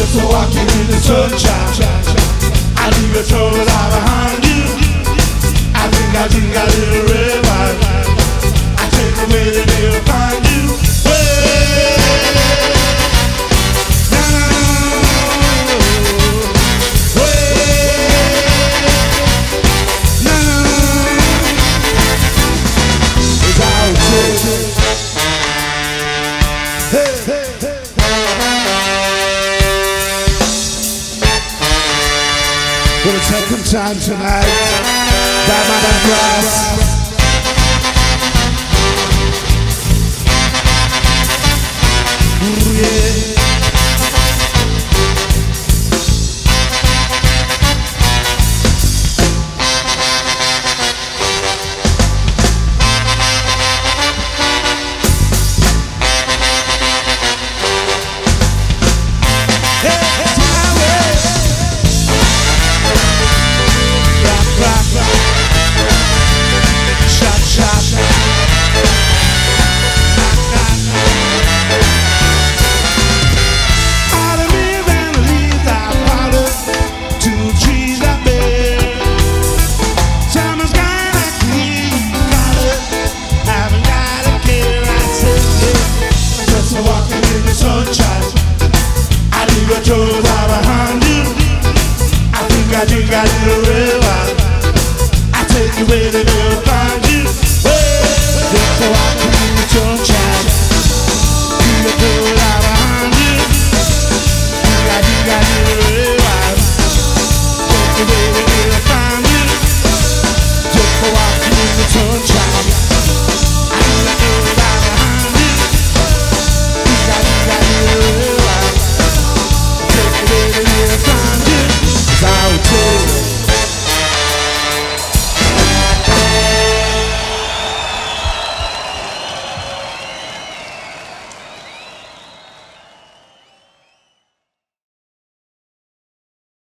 Just walking in the sunshine. I leave your troubles out behind you. I think I little red wine. I take away the day to find you. For the second time tonight, Diamond and Brass. Ooh, yeah. I think I little red wine. I take you where the